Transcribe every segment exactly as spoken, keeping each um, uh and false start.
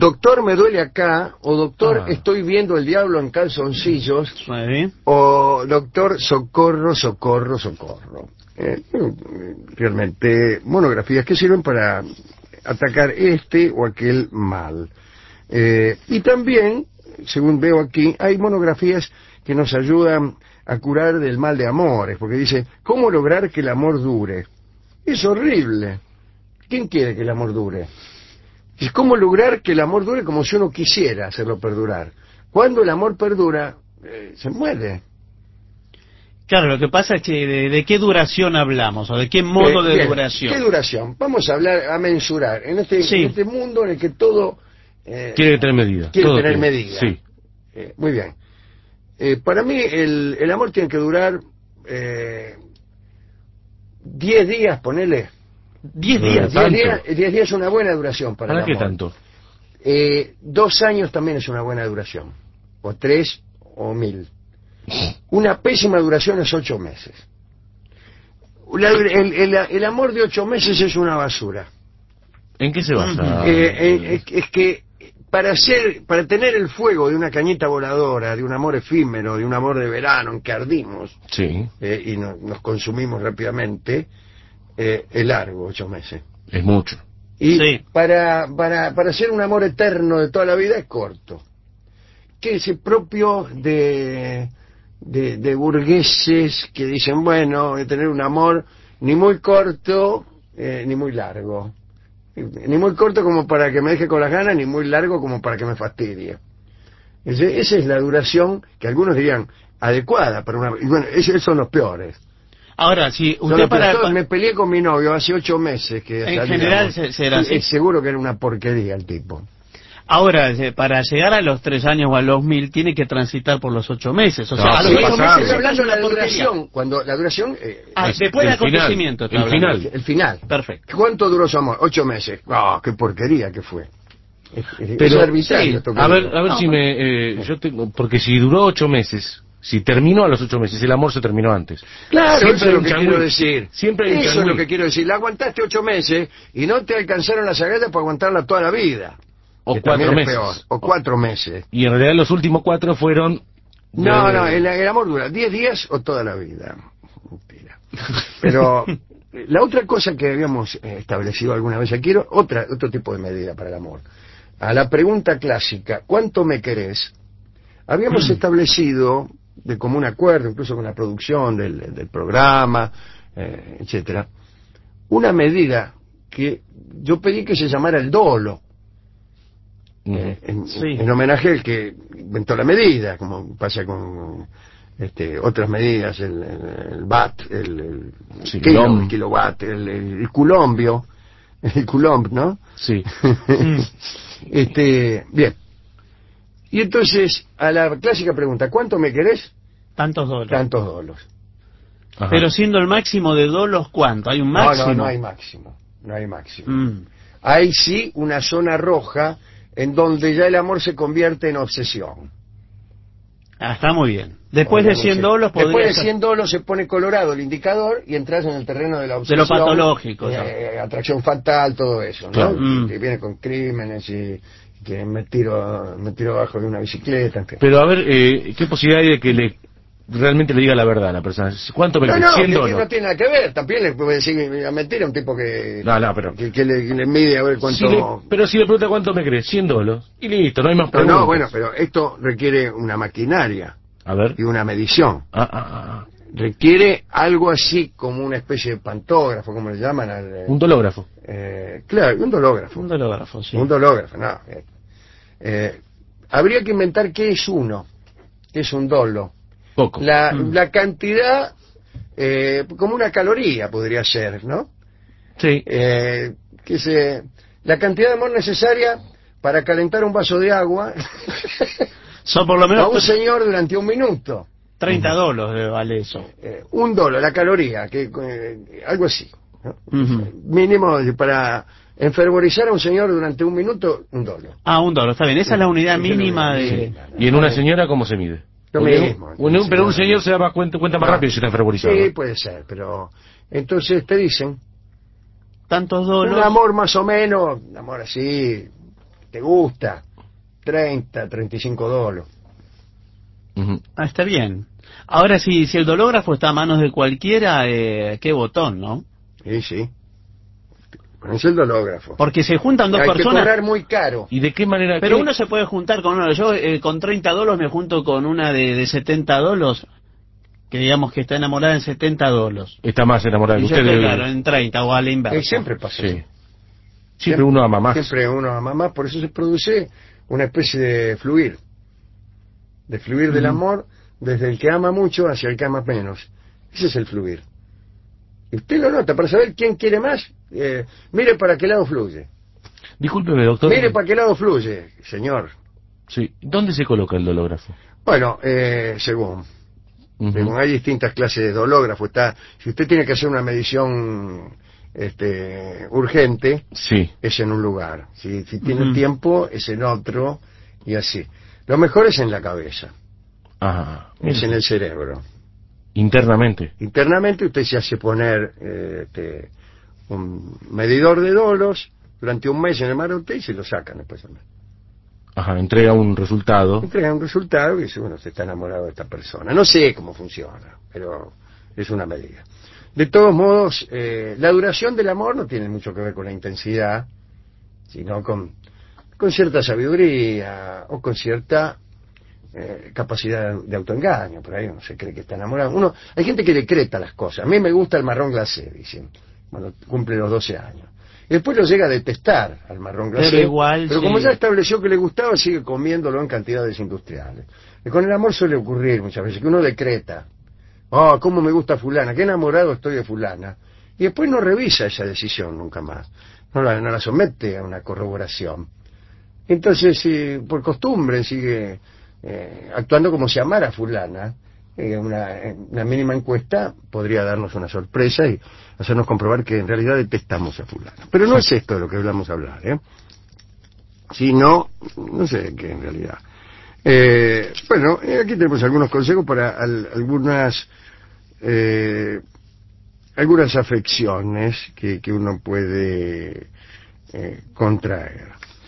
doctor, me duele acá, o doctor, Ah. estoy viendo el diablo en calzoncillos, Muy bien. o doctor, socorro, socorro, socorro. Eh, realmente, monografías que sirven para atacar este o aquel mal. Eh, y también, según veo aquí, hay monografías que nos ayudan a curar del mal de amores, porque dice, ¿cómo lograr que el amor dure? Es horrible. ¿Quién quiere que el amor dure? Es cómo lograr que el amor dure como si uno quisiera hacerlo perdurar. Cuando el amor perdura, eh, se muere. Claro, lo que pasa es que de, de qué duración hablamos, o de qué modo Eh, de bien, duración. ¿Qué duración? Vamos a hablar, a mensurar. En este, Sí. en este mundo en el que todo... eh, Tiene que tener medida. quiere Todo tener tiene. medida. Sí. Eh, muy bien. Eh, para mí el, el amor tiene que durar eh, diez días, ponele. Diez Eh, días. diez ¿tanto? días, diez días es una buena duración para, ¿Para el qué amor. tanto? Eh, dos años también es una buena duración. O tres o mil. Una pésima duración es ocho meses. La- el, el- el amor de ocho meses es una basura. ¿En qué se basa? Eh, eh, es, es que para hacer, para tener el fuego de una cañita voladora, de un amor efímero, de un amor de verano en que ardimos Sí, eh, y no- nos consumimos rápidamente, eh, es largo, ocho meses. es mucho. Y Sí. para, para, para hacer un amor eterno de toda la vida es corto. Que es propio de, de, de burgueses que dicen, bueno, voy a tener un amor ni muy corto eh, ni muy largo. Ni muy corto como para que me deje con las ganas, ni muy largo como para que me fastidie. Ese- esa es la duración que algunos dirían adecuada para una... Y bueno, esos son los peores. Ahora, si Son usted los peores. para... Todos- Me peleé con mi novio hace ocho meses que En salíamos. general se- será Y así. es seguro que era una porquería el tipo. Ahora, eh, para llegar a los tres años o a los mil, tiene que transitar por los ocho meses. O No, sea, a los sí, ocho pasable. meses Estoy hablando de la es una porquería. duración. Cuando la duración... eh, Ah, Es después del el final, acontecimiento. está el hablando. final. el final. Perfecto. ¿Cuánto duró su amor? Ocho meses. ¡Ah, qué porquería que fue! Es, es- Pero, es arbitrario sí, esto que a ver, digo. a ver No, si pero- me... eh, yo tengo, porque si duró ocho meses, si terminó a los ocho meses, el amor se terminó antes. Claro, Siempre eso es hay lo un que changüí. quiero decir. Siempre hay un Eso es changüí. lo que quiero decir. La aguantaste ocho meses y no te alcanzaron las agallas para aguantarla toda la vida. O Que cuatro también es meses. peor. O cuatro meses. Y en realidad los últimos cuatro fueron... No, de- no, el, el amor dura diez días o toda la vida. Mentira. Pero la otra cosa que habíamos eh, establecido alguna vez, quiero otra, otro tipo de medida para el amor. A la pregunta clásica, ¿cuánto me querés? Habíamos establecido, de común acuerdo, incluso con la producción del, del programa, eh, etcétera, una medida que yo pedí que se llamara el dolo. Ujú. Eh, en, Sí. en homenaje al que inventó la medida, como pasa con este, otras medidas, el, el, el watt, el, el Sí, kilo, coulomb. el kilowatt, el, el, el culombio, el coulomb, ¿no? Sí. este, bien. Y entonces, a la clásica pregunta, ¿cuánto me querés? Tantos dólares. Tantos dolos. Ajá. Pero siendo el máximo de dolos, ¿cuánto? ¿Hay un máximo? No, no, no hay máximo. No hay máximo. Mm. Hay sí una zona roja en donde ya el amor se convierte en obsesión. Ah, está muy bien. Después O de la cien obsesión. dolos podría Después de ser- cien dolos se pone colorado el indicador y entras en el terreno de la de obsesión. lo patológico. eh, ya. eh, atracción fatal, todo eso, ¿no? Claro. Mm. Que viene con crímenes y que me tiro, me tiro abajo de una bicicleta. En fin. Pero a ver, eh, ¿qué posibilidad hay de que le realmente le diga la verdad a la persona? ¿Cuánto me No, querés? no, cien que, que dólares. no tiene nada que ver. También le puede decir la mentira a un tipo que, No, no, pero... que, que le, que le mide a ver cuánto... Si le- pero si le pregunta cuánto me crees, cien dólares. Y listo, no hay más No, preguntas. no, bueno, pero esto requiere una maquinaria A ver. y una medición. Ah, ah, ah, ah. Requiere algo así como una especie de pantógrafo, como le llaman al... eh, Un dológrafo. eh, claro, un dológrafo. Un dológrafo, sí. Un dológrafo, no. eh, eh, habría que inventar qué es uno, qué es un dolo. Poco. La, Mm. la cantidad, eh, como una caloría podría ser, ¿no? Sí. Eh, que se, la cantidad de amor necesaria para calentar un vaso de agua Son por lo a un menos señor durante un minuto. treinta dólares vale eso. Eh, un dólar, la caloría, que eh, algo así, ¿no? Ujú. Mínimo de- para enfervorizar a un señor durante un minuto, un dólar. Ah, un dólar, está bien. Esa es la unidad Esa es la mínima unidad de... mínima. ¿Y en una señora cómo se mide? Lo Porque mismo. un- un- pero un señor se da más cuenta, cuenta más Ah, rápido si está enfervorizado. Sí, puede ser, pero entonces te dicen Tantos un dólares. amor más o menos, un amor así, ¿te gusta? treinta, treinta y cinco dólares. Ujú. Ah, está bien. Ahora, si, si el dológrafo está a manos de cualquiera, eh, qué botón, ¿no? Sí, sí. Pones el dológrafo. Porque se juntan dos Hay que personas. cobrar muy caro. ¿Y de qué manera? Pero qué- uno se puede juntar con uno. Yo eh, con treinta dólares me junto con una de, de setenta dólares, que digamos que está enamorada en setenta dólares. Está más enamorado Y que yo usted. estoy, de- claro, en treinta o a la inversa. Eh, siempre pasa Sí. eso. Siempre uno ama más. Siempre uno ama más, por eso se produce una especie de fluir. De fluir del Ujú. amor desde el que ama mucho hacia el que ama menos. Ese es el fluir. Y usted lo nota, para saber quién quiere más, eh, mire para qué lado fluye. Discúlpeme, doctor. Mire para qué lado fluye, señor. Sí. ¿Dónde se coloca el dológrafo? Bueno, eh, según. Ujú. Según hay distintas clases de dológrafo. Está, si usted tiene que hacer una medición este, urgente, Sí. es en un lugar. Si, si tiene Ujú. tiempo, es en otro, y así. Lo mejor es en la cabeza, Ah, es en el cerebro. internamente. Internamente usted se hace poner eh, este, un medidor de dolos durante un mes en el marote y se lo sacan después. Ajá, entrega un resultado. Entrega un resultado y dice, bueno, se está enamorado de esta persona. No sé cómo funciona, pero es una medida. De todos modos, eh, la duración del amor no tiene mucho que ver con la intensidad, sino con, con cierta sabiduría o con cierta eh, capacidad de autoengaño. Por ahí uno se cree que está enamorado. Uno, hay gente que decreta las cosas. A mí me gusta el marrón glacé, dicen, cuando cumple los doce años. Y después lo llega a detestar al marrón glacé. Pero igual, pero sí. como ya estableció que le gustaba, sigue comiéndolo en cantidades industriales. Y con el amor suele ocurrir muchas veces que uno decreta. Oh, cómo me gusta fulana, qué enamorado estoy de fulana. Y después no revisa esa decisión nunca más. No la, no la somete a una corroboración. Entonces, si por costumbre sigue eh, actuando como si amara a fulana, eh, una, una mínima encuesta podría darnos una sorpresa y hacernos comprobar que en realidad detestamos a fulana. Pero no es esto de lo que hablamos a hablar, ¿eh? Sino, no sé de qué en realidad. Eh, bueno, eh, aquí tenemos algunos consejos para al, algunas eh, algunas afecciones que, que uno puede eh, contraer.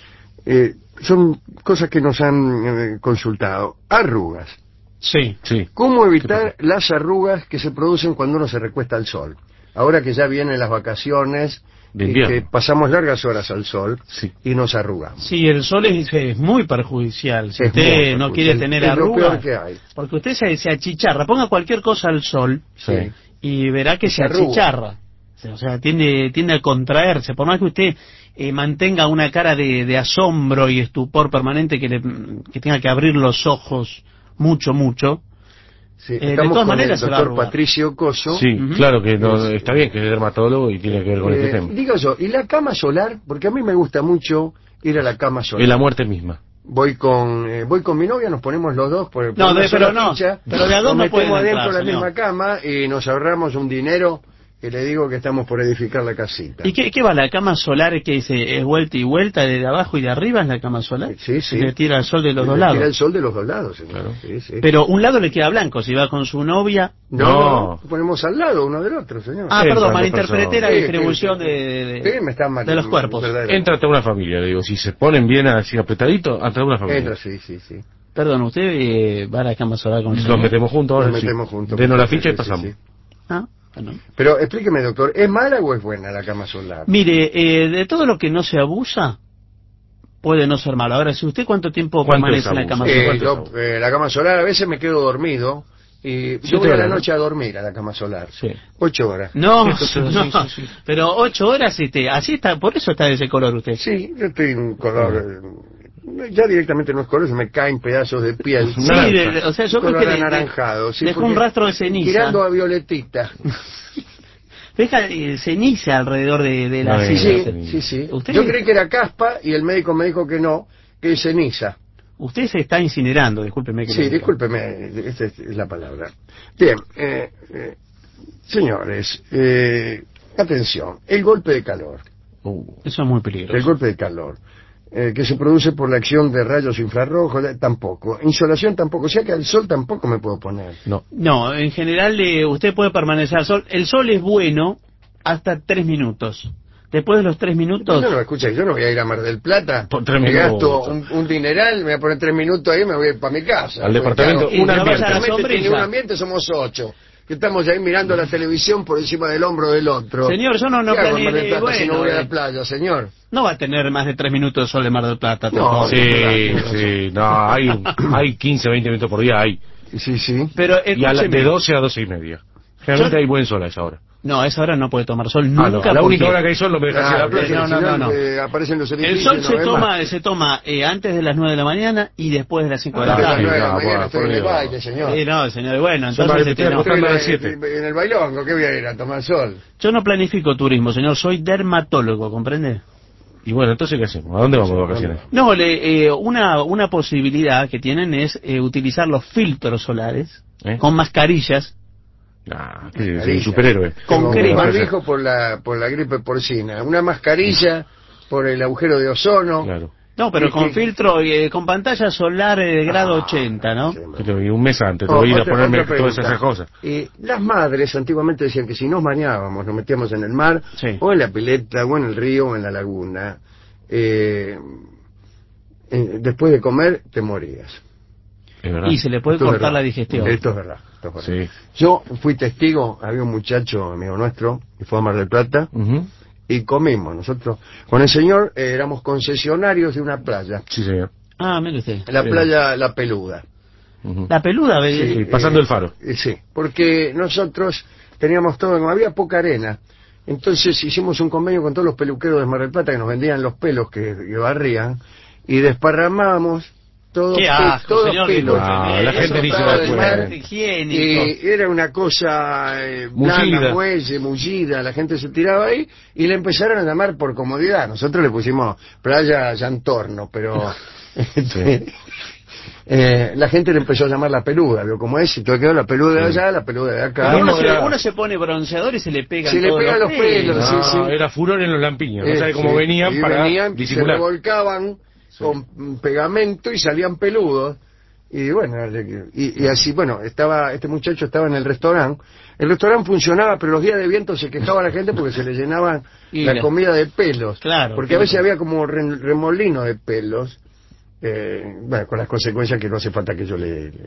Eh, son cosas que nos han eh, consultado. Arrugas. Sí. Sí. ¿Cómo ¿Qué evitar las arrugas que se producen cuando uno se recuesta al sol? Ahora que ya vienen las vacaciones, De y invierno. que pasamos largas horas al sol Sí. y nos arrugamos. Sí, el sol es, es muy perjudicial. Si Es usted muy no perjudicial. quiere tener Es lo arrugas, peor que hay. porque usted se, se achicharra, ponga cualquier cosa al sol Sí. y verá que Y se, se arruga. achicharra. O sea, tiende, tiende a contraerse. Por más que usted eh, mantenga una cara de, de asombro y estupor permanente, que, le, que tenga que abrir los ojos mucho, mucho. Sí, Eh, de estamos todas con maneras el se va a doctor arrugar. Patricio Coso. Sí, Ujú. claro que no, Es- está bien que es dermatólogo y tiene que ver con Eh, este tema. digo yo, ¿y la cama solar? Porque a mí me gusta mucho ir a la cama solar. Es la muerte misma. Voy con eh, voy con mi novia, nos ponemos los dos por, por No, una de- sola pero no, ficha, pero de a dos nos no pueden metemos adentro entrar, de la señor. misma cama y nos ahorramos un dinero que le digo que estamos por edificar la casita. ¿Y qué, qué va la cama solar que dice es vuelta y vuelta de abajo y de arriba es la cama solar? Sí, sí. Le tira el sol de los Le dos tira lados. el sol de los dos lados, señor. Claro. Sí, sí. Pero un lado le queda blanco si va con su novia. No, No. no, ponemos al lado uno del otro, señor. Ah, Sí, perdón, son dos malinterpreté la Sí, distribución sí, de, sí. de- Sí, me está mal- de los cuerpos. verdaderamente. Entra toda una familia, le digo. Si se ponen bien así apretaditos, entra una familia. Entra, sí, sí, sí. Perdón, ¿usted eh, va a la cama solar con su Nos novia? metemos juntos ahora. Nos sí. metemos juntos. Denos la Sí, ficha y sí, pasamos. sí. Ah, bueno. Pero explíqueme, doctor, ¿es mala o es buena la cama solar? Mire, eh, de todo lo que no se abusa, puede no ser malo. Ahora, si usted cuánto tiempo ¿Cuánto permanece es en la abuso? cama Eh, solar. ¿Cuánto yo, eh, la cama solar, a veces me quedo dormido y Sí, yo voy te a la vale, ¿no? noche a dormir a la cama solar. Sí. Ocho horas. No, Sí, sí, no, sí, sí, sí. pero ocho horas, este, así está, por eso está de ese color usted. Sí, yo estoy en un color... eh, ya directamente no es color, se me caen pedazos de piel. Sí, Naranja. de- de- o sea, yo creo color que de- de- anaranjado. Sí, dejó porque un rastro de ceniza. Tirando a violetita. Deja eh, ceniza alrededor de, de la No, Sí, silla. sí, sí, sí. ¿Usted? Yo creí que era caspa y el médico me dijo que no, que es ceniza. Usted se está incinerando, discúlpeme que Sí, le diga. discúlpeme, esta es la palabra. Bien, eh, eh, señores, eh, atención, el golpe de calor, Uh, Eso es muy peligroso. el golpe de calor, eh, que se produce por la acción de rayos infrarrojos, eh, tampoco, insolación tampoco, o sea que al sol tampoco me puedo poner. no. No, en general eh, usted puede permanecer al sol. El sol es bueno hasta tres minutos. Después de los tres minutos... No, no, escucha, yo no voy a ir a Mar del Plata, Por tres me minutos. gasto un, un dineral, me voy a poner tres minutos ahí y me voy a ir para mi casa. Al departamento, Claro, un y no ambiente. vas a la realmente sombrilla. tiene un ambiente, somos ocho. Que estamos ahí mirando la televisión por encima del hombro del otro. Señor, yo no, no ¿Qué hago en Mar del planeé... Plata si no Bueno, voy a la eh, playa, señor? no va a tener más de tres minutos de sol de Mar del Plata. No, tampoco. Sí, sí, no, hay, hay quince, veinte minutos por día, hay. Sí, sí. Pero Y a la- escúcheme. de doce a doce y media. Generalmente Yo- hay buen sol a esa hora. No, a esa hora no puede tomar sol Ah, no, nunca. la porque única hora que hay sol no me deja hacer la Claro, playa. no, no, si no, no. eh, aparecen los El edificios. sol no se ves toma, más. se toma eh, antes de las nueve de la mañana y después de las cinco de A la las Ah, tarde. nueve de la no, mañana bueno, estoy en por el Dios. baile, señor. Sí, no, señor, bueno, Son entonces las- este, no. Estoy Estoy a las en, siete. en el bailongo, ¿qué voy a ir a tomar sol? Yo no planifico turismo, señor, soy dermatólogo, ¿comprende? Y bueno, entonces, ¿qué hacemos? ¿A dónde vamos de vacaciones? No, le, eh, una, una posibilidad que tienen es eh, utilizar los filtros solares ¿Eh? con mascarillas. Ah, que soy Mascarilla. un superhéroe. Con Tengo crema. un barbijo por la, por la gripe porcina, una mascarilla por el agujero de ozono. Claro. No, pero Sí, con sí. filtro, eh, con pantalla solar eh, de grado Ah, ochenta, ¿no? sí, Pero, y un mes antes, te Oh, voy a ir a otra- ponerme otra todas pregunta. esas cosas. Eh, las madres antiguamente decían que si nos bañábamos, nos metíamos en el mar, Sí. o en la pileta, o en el río, o en la laguna, eh, eh, después de comer te morías. Es verdad. Y se le puede Esto es cortar verdad. la digestión. Esto es verdad. Esto es verdad. Sí. Yo fui testigo, había un muchacho amigo nuestro, que fue a Mar del Plata, Ujú. y comimos. Nosotros, con el señor, eh, éramos concesionarios de una playa, Sí, señor. Ah, mire usted. la Sí. playa La Peluda. Ujú. La peluda, ve- Sí, pasando el faro. eh, sí, porque nosotros teníamos todo, como había poca arena, entonces hicimos un convenio con todos los peluqueros de Mar del Plata que nos vendían los pelos que, que barrían, y desparramábamos todos, Qué pe- asco, todos señor. pelos. Ah, la Eso gente ni se estaba da del cuenta. mar, higiénico. y era una cosa eh, Mullida. blanda, muelle, mullida, la gente se tiraba ahí y le empezaron a llamar por comodidad. Nosotros le pusimos playa Llantorno, pero este, eh, la gente le empezó a llamar la peluda, ¿vio cómo es? Y todo quedó la peluda de allá, la peluda de acá. Pero uno, no, se, era- uno se pone bronceador y se le pegan Se le todos pegan los pelos, No, sí, sí. era furor en los lampiños. No Eh, sabe cómo sí. venían Y para venían, se disimular. revolcaban con mm, pegamento y salían peludos. Y bueno, le- y, y así, bueno, estaba este muchacho estaba en el restaurante. El restaurante funcionaba, pero los días de viento se quejaba la gente porque se le llenaban Y la la- comida de pelos. Claro, Porque a claro. veces había como re- remolino de pelos. Eh, bueno, con las consecuencias que no hace falta que yo le, le,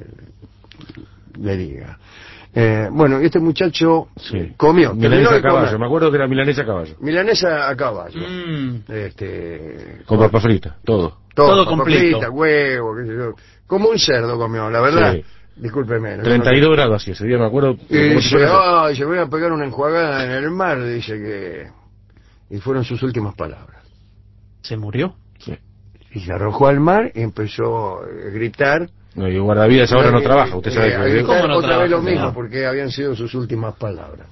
le diga. Eh, bueno, este muchacho Sí. comió. terminó Milanesa de a caballo. comer. Me acuerdo que era milanesa a caballo. Milanesa a caballo. Mm. Este, Con papa frita, todo. Todo papa completo. frita, huevo, qué sé yo. Como un cerdo comió, la verdad. Sí. Discúlpeme. no- treinta y dos grados así ese día, me acuerdo. Y como si dice, fuera ayer. ay, se voy a pegar una enjuagada en el mar, dice que... Y fueron sus últimas palabras. ¿Se murió? Sí. Y se arrojó al mar y empezó a gritar. No, y el guardavidas ahora no Eh, trabaja, usted sabe eh, a que... gritar ¿Cómo no otra vez trabaja, lo mismo, señor? porque habían sido sus últimas palabras.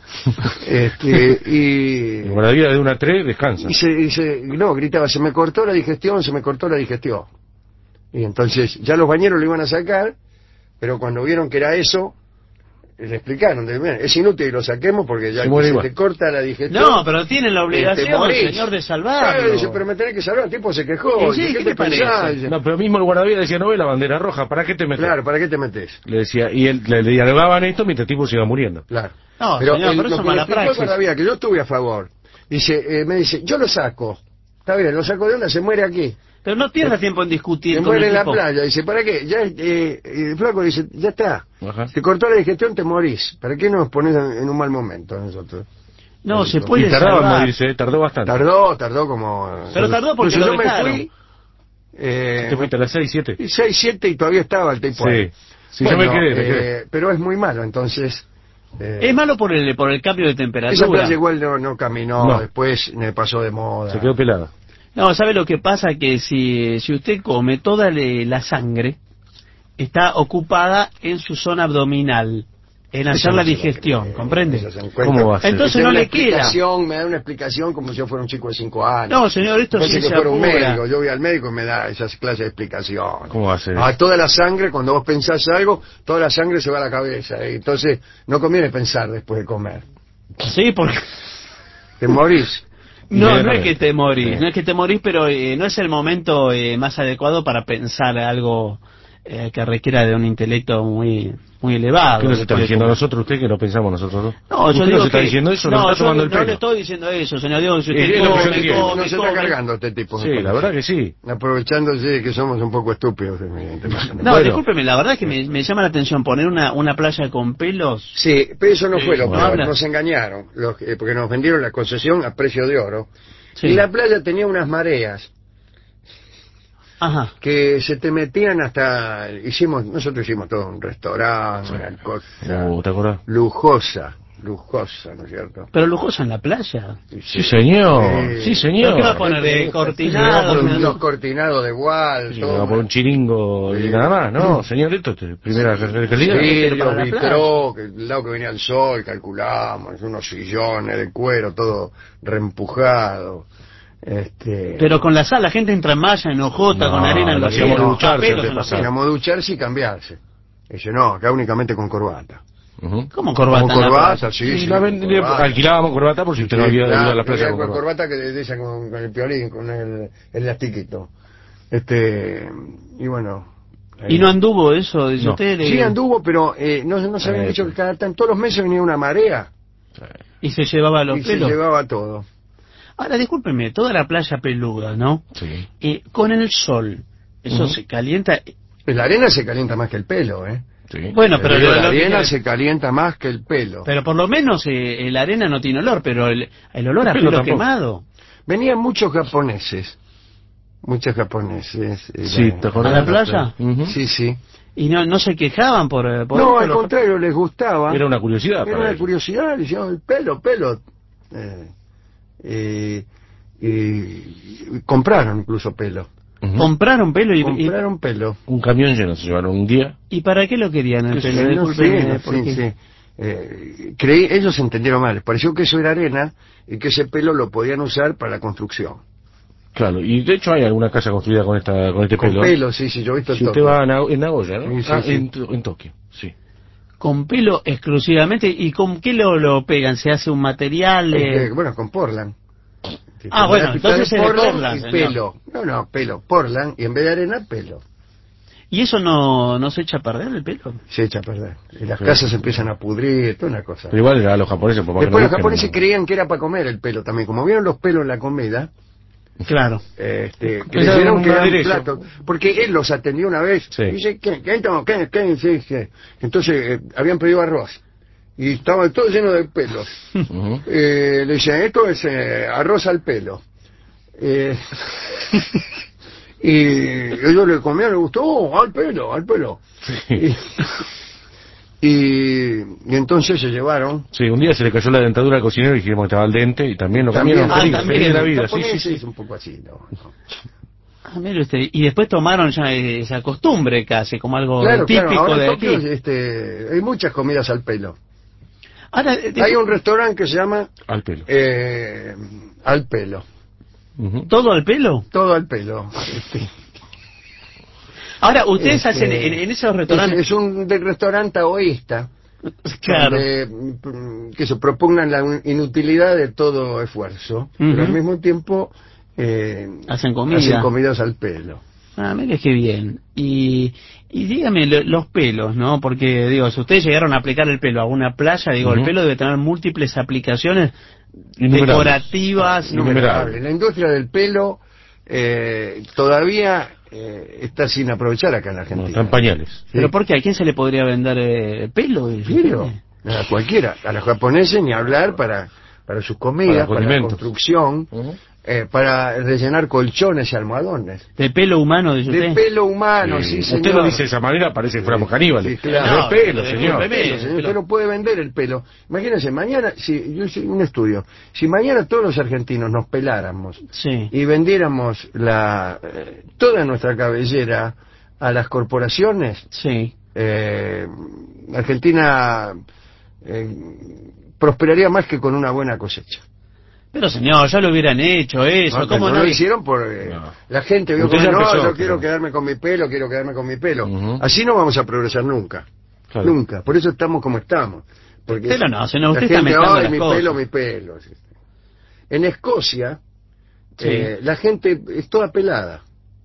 este, y... El guardavidas de una a tres descansa. Y se, y se- no, gritaba, se me cortó la digestión, se me cortó la digestión. Y entonces ya los bañeros lo iban a sacar, pero cuando vieron que era eso, le explicaron, de, "Mira, es inútil que lo saquemos porque ya Se que muere se igual". te corta la digestión. No, pero tienen la eh, te obligación, morís. señor, de Ah, salvarlo. dice, pero me tenés que salvar, el tipo se quejó. Y sí, Dice, ¿qué ¿qué te te pensás? parece? Dice, No, pero mismo el guardavidas decía, no ve la bandera roja, ¿para qué te metes? claro, ¿para qué te metes? Le decía, y él, le, le dialogaban esto mientras el tipo se iba muriendo. Claro. No, pero señor, el- pero eso lo es que me mala explicó el praxis. guardavidas, que yo estuve a favor, dice, eh, me dice, yo lo saco. Está bien, lo saco de onda, se muere aquí. Pero no pierda tiempo en discutir Se con muere el en la tipo. playa. Dice, ¿para qué? Ya, eh, el flaco dice, ya está. Ajá. Te cortó la digestión, te morís. ¿Para qué nos pones en, en un mal momento a nosotros? No, se Y puede Y tardaba en salvar. morirse, eh, tardó bastante. Tardó, tardó como... Pero tardó porque Incluso lo yo me dejaron. fui... Eh, ¿Te fuiste a las seis, siete? seis, siete y todavía estaba el tipo ahí. Sí. Sí, yo me quedé, me eh, quedé. pero es muy malo, entonces... eh, Es malo por el, por el cambio de esa temperatura. playa igual no, no caminó, No. después me pasó de moda. Se quedó pelada. No, ¿sabe lo que pasa? Que si, si usted come toda le- la sangre, está ocupada en su zona abdominal, en Eso hacer no la se lo digestión, creo. ¿comprende? Eso se encuentra. ¿Cómo va a ser? Entonces Me da no una le queda. explicación, me da una explicación como si yo fuera un chico de cinco años. No, señor, esto Parece sí que se fuera un apura. médico. Yo voy al médico y me da esas clases de explicación. ¿Cómo va a ser? A toda la sangre, cuando vos pensás algo, toda la sangre se va a la cabeza. Y entonces no conviene pensar después de comer. Sí, porque... Te morís. No, no es Inmediatamente. que te morís, Sí. no es que te morís, pero eh, no es el momento eh, más adecuado para pensar algo eh, que requiera de un intelecto muy muy elevado. ¿Qué nos está diciendo a como... nosotros usted que no pensamos nosotros dos? No, yo ¿Usted digo nos está que... diciendo eso? No, ¿Nos está yo tomando no, el no pelo? le estoy diciendo eso, señor Diego. Si usted Eh, es lo que yo come, entiendo. come, No se está come... cargando este tipo. Sí, la verdad que sí. Aprovechándose de que somos un poco estúpidos, evidentemente. No, Bueno. discúlpeme, la verdad es que me, me llama la atención poner una, una playa con pelos. Sí, pero eso no Sí, fue lo no peor. habla. Nos engañaron, los- eh, porque nos vendieron la concesión a precio de oro. Sí. Y la playa tenía unas mareas Ajá. que se te metían hasta... hicimos Nosotros hicimos todo un restaurante, una cosa Uh, ¿te acordás? lujosa, lujosa, ¿no es cierto? Pero lujosa en la playa. Sí, señor. Eh, Sí, señor. ¿Pero qué va a poner de cortinado? Los, los cortinados de Wall, Sí, todo. va por un chiringo y Sí. nada más, ¿no? Señor, esto es primera calidad. Sí, Pero para los la vitró, que el lado que venía el sol, calculamos, unos sillones de cuero, todo reempujado. Este, Pero con la sal la gente entra en malla, en hojota, No, con arena en lo los hacíamos pies, ducharse pelos antes en de los pasar. pies. teníamos ducharse y cambiarse. Dice, no, acá únicamente con corbata. Ujú. ¿Cómo corbata? Con en la corbata, playa? sí, Y sí. la con ven- le- corbata. alquilábamos corbata por si usted no Sí, había ido claro, a la playa con con corbata. corbata que de esa con, con el piolín, con el, el elastiquito. Este, y bueno. ahí- ¿Y no anduvo eso? Dice No. usted. Sí eh, anduvo, pero eh, no, no se habían Eh, dicho pues. que cada tan, todos los meses venía una marea Y se llevaba los y pelos. se llevaba todo. Ahora, discúlpeme, toda la playa peluda, ¿no? Sí. Eh, con el sol, eso Ujú. se calienta. La arena se calienta más que el pelo, ¿eh? Sí. Bueno, pero Digo, lo- la lo que arena quiere- se calienta más que el pelo. Pero por lo menos eh, la arena no tiene olor, pero el, el olor a El pelo pelo tampoco. quemado. Venían muchos japoneses, muchos japoneses. eh, Sí, la- ¿te acordás? ¿A la playa? Ujú. Sí, sí. Y no, no se quejaban por... eh, por No, por al los- contrario, les gustaba. Era una curiosidad Era para una ellos. curiosidad, decían, el pelo, pelo. Eh, eh, y compraron incluso pelo. Ujú. Compraron pelo y, y, Compraron pelo. Un camión lleno se llevaron un día. ¿y para qué lo querían el Sí, pelo? no Discúlpeme, sé, no ¿por sé, qué? sí. Eh, creí, ellos entendieron mal, les pareció que eso era arena y que ese pelo lo podían usar para la construcción. Claro, y de hecho hay alguna casa construida con esta con este Con pelo. pelo, sí, sí, yo he visto Si todo. usted va a Nago- en Nagoya, ¿no? Sí, sí, Ah, sí. En, To- en Tokio, sí. Con pelo exclusivamente. ¿Y con qué lo, lo pegan? ¿Se hace un material? eh? Este, bueno, con Portland. Ah, bueno, Con entonces de es de Portland Portland, y señor. pelo. No, no, pelo, Portland, y en vez de arena, pelo. ¿Y eso no, no se echa a perder el pelo? Se echa a perder. Y las Sí. casas empiezan a pudrir, toda una cosa. Pero igual a los japoneses, por más que Después no los japoneses busquen, creían que era para comer el pelo también. Como vieron los pelos en la comida, Claro. este, Era creyeron un que eran aderezo. platos. Porque él los atendió una vez. Sí. Y dice, ¿qué? ¿Qué? ¿Qué? ¿Qué? Sí, sí. Entonces eh, habían pedido arroz. Y estaba todo lleno de pelos. Ujú. Eh, le decían, esto es eh, arroz al pelo. Eh, y ellos le comían, le gustó, oh, al pelo, al pelo. Sí. Y, y, y entonces se llevaron. Sí, un día se le cayó la dentadura al cocinero y dijimos que estaba al dente y también lo También, cambiaron. ah, feliz, también, feliz de la los vida, sí, japoneses sí, es sí. un poco así, ¿no? No. Ah, mire usted. Y después tomaron ya esa costumbre casi, como algo Claro, típico claro, ahora de en aquí. Tokio este, hay muchas comidas al pelo. Ahora, eh, Hay un restaurante que se llama Al pelo. eh, Al Pelo, Ujú. ¿todo al pelo? todo al pelo. Este, Ahora, ustedes este, hacen en, en esos es, restaurantes... es un de- restaurante taoísta. Claro. Donde, mm, que se propugnan la inutilidad de todo esfuerzo, pero al mismo tiempo eh, Hacen comida. hacen comidas al pelo. Ah, mire qué bien. Y, y dígame, lo- los pelos, ¿no? Porque, digo, si ustedes llegaron a aplicar el pelo a una playa, digo, el Ujú. pelo debe tener múltiples aplicaciones Innumerables. decorativas. Innumerable. La industria del pelo eh, todavía eh, está sin aprovechar acá en la No, Argentina. están pañales. Sí. ¿Pero por qué? ¿A quién se le podría vender eh, pelo? Pelo, a cualquiera, a los japoneses ni hablar para, para sus comidas, Para para, la condimentos. construcción, Ujú. eh, para rellenar colchones y almohadones. ¿De pelo humano, dice De usted? pelo humano, sí, Sí, señor. usted lo dice de esa manera, parece que fuéramos caníbales. Sí, claro. No, de pelo, No, señor. de Pelo, señor, usted no puede vender el pelo. Imagínense, mañana, si yo hice un estudio, si mañana todos los argentinos nos peláramos Sí. y vendiéramos la eh, toda nuestra cabellera a las corporaciones, Sí. eh, Argentina eh, prosperaría más que con una buena cosecha. Pero señor, ya lo hubieran hecho eso. No, ¿Cómo no no? lo hicieron por eh, No. la gente vio Usted como ya no, empezó, yo pero- quiero quedarme con mi pelo, quiero quedarme con mi pelo. Ujú. Así no vamos a progresar nunca. Claro. Nunca. Por eso estamos como estamos. Porque Pero no, señor, la usted está gente, mezclando "Ay, las mi cosas". pelo, mi pelo. En Escocia, Sí. eh, la gente es toda pelada.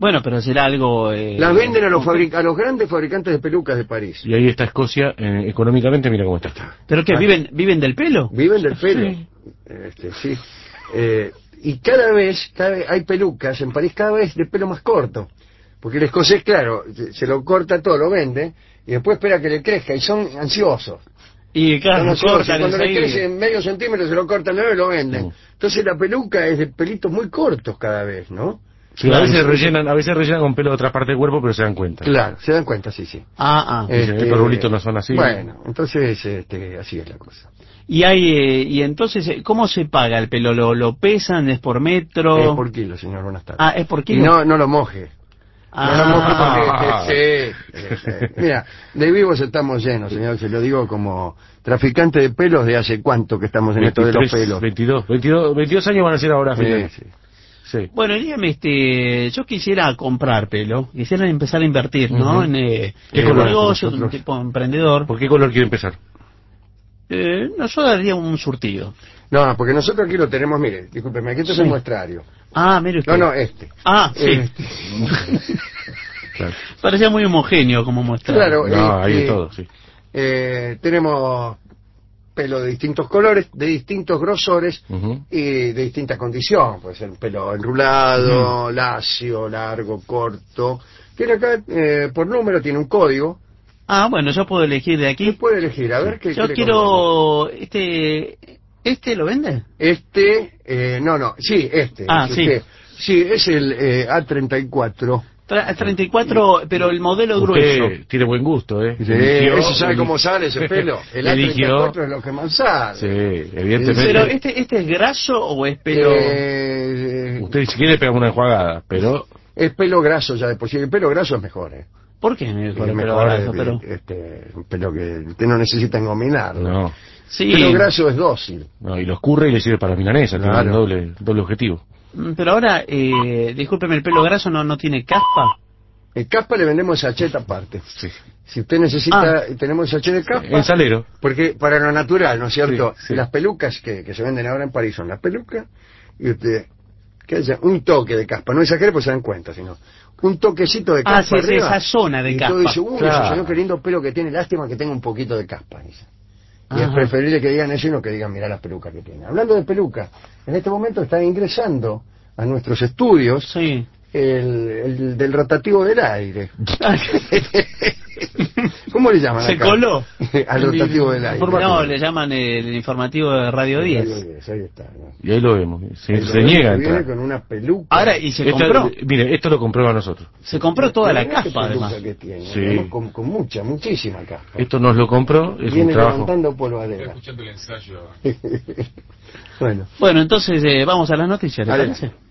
Bueno, pero será algo... Eh, Las venden a los, fabric a los grandes fabricantes de pelucas de París. Y ahí está Escocia, eh, económicamente, mira cómo está. ¿Pero qué? ¿Viven, viven del pelo? Viven del pelo. Sí. Este, sí. Eh, y cada vez, cada vez hay pelucas en París cada vez de pelo más corto. Porque el escocés, claro, se, se lo corta todo, lo vende, y después espera que le crezca, y son ansiosos. Y claro, Son ansiosos. cortan Cuando le enseguida. crece en medio centímetro se lo cortan nueve y lo venden. Mm. Entonces la peluca es de pelitos muy cortos cada vez, ¿no? Sí, a veces rellenan, a veces rellenan con pelo de otra parte del cuerpo, pero se dan cuenta. Claro, se dan cuenta, sí, sí. Ah, ah. Dicen, estos rulitos no son así. Bueno, entonces este, así es la cosa. Y hay, eh, y entonces, eh, ¿cómo se paga el pelo? ¿Lo, lo pesan? ¿Es por metro? Es por kilo, señor, buenas tardes. Ah, ¿es por Y kilo? no, no lo moje. No lo moje Ah, porque... sí, sí, sí. Mira, de vivos estamos llenos, señor, se lo digo como traficante de pelos de hace cuánto que estamos en esto de los pelos. veintidós, veintidós, veintidós años van a ser ahora. Sí, Fidel. sí. Sí. bueno, dígame, este, yo quisiera comprar pelo, quisiera empezar a invertir, ¿no? Ujú. En eh, ¿Qué en color? un negocio, un Nosotros- tipo emprendedor. ¿Por qué color quiere empezar? Eh, no, yo daría un surtido. No, porque nosotros aquí lo tenemos, mire, discúlpeme, aquí esto Sí. es el muestrario. Ah, mire usted. No, no, este. Ah, sí. Este. Claro, Parecía muy homogéneo como muestra. Claro, no, hay de este, todo, sí. eh, tenemos pelo de distintos colores, de distintos grosores Ujú. y de distinta condición. Puede ser pelo enrulado, lacio, largo, corto. Tiene acá, eh, por número, tiene un código. Ah, bueno, yo puedo elegir de ¿Qué aquí. puede elegir? A ver qué Yo qué le quiero... Este... ¿Este lo vende? conviene. Este, eh, no, no, sí, este. Ah, es sí. usted. Sí, es el eh, A treinta y cuatro. Tra- treinta y cuatro, pero el modelo Usted grueso. tiene buen gusto, ¿eh? Sí, Eligió- ¿eso sabe eli- cómo sale ese pelo? El A treinta y Eligió- cuatro es lo que más sale. Sí, evidentemente. Pero este, este es graso o es pelo... Eh, Usted si quiere pega una enjuagada, pero... es pelo graso ya de por sí. El pelo graso es mejor, ¿eh? ¿Por qué me Es dijo el pelo mejor, graso? eh, Pero... este, un pelo que usted no necesita engominar. No, Sí, El pelo graso es dócil. no, y lo escurre y le sirve para la milanesa, tiene Claro. un doble, doble objetivo. mm, pero ahora, eh, discúlpeme, ¿el pelo graso no, no tiene caspa? El caspa le vendemos sachet aparte. Sí. Si usted necesita, tenemos sachet de caspa. En salero. Porque para lo natural, ¿no es cierto? Sí, sí. Las pelucas que, que se venden ahora en París son las pelucas y usted, que haya un toque de caspa, no exagere pues se dan cuenta, sino un toquecito de caspa Ah, sí, sí, arriba, esa zona de y caspa. todo dice, uy, Claro. ese señor qué lindo pelo que tiene, lástima que tenga un poquito de caspa, dice. Y es Ajá. preferible que digan eso y no que digan, mirá las pelucas que tiene. Hablando de pelucas, en este momento está ingresando a nuestros estudios Sí. el, el del rotativo del aire. ¿Cómo le llaman Se acá? coló. Al rotativo del aire. No, le llaman el informativo de Radio diez. Ahí está, ¿no? Y ahí lo vemos. Se, El se Roberto niega a viene entrar. con una peluca. Ahora, y se Esto- compró. Mire, esto lo comprueba a nosotros. Se compró toda la Mirá qué caspa, peluca además. que tiene, Sí. ¿no? con, con mucha, muchísima caspa. Esto nos lo compró, es Viene un trabajo. levantando polvadera. escuchando el ensayo. Bueno. Bueno, entonces eh, vamos a las noticias, ¿le Adelante. parece?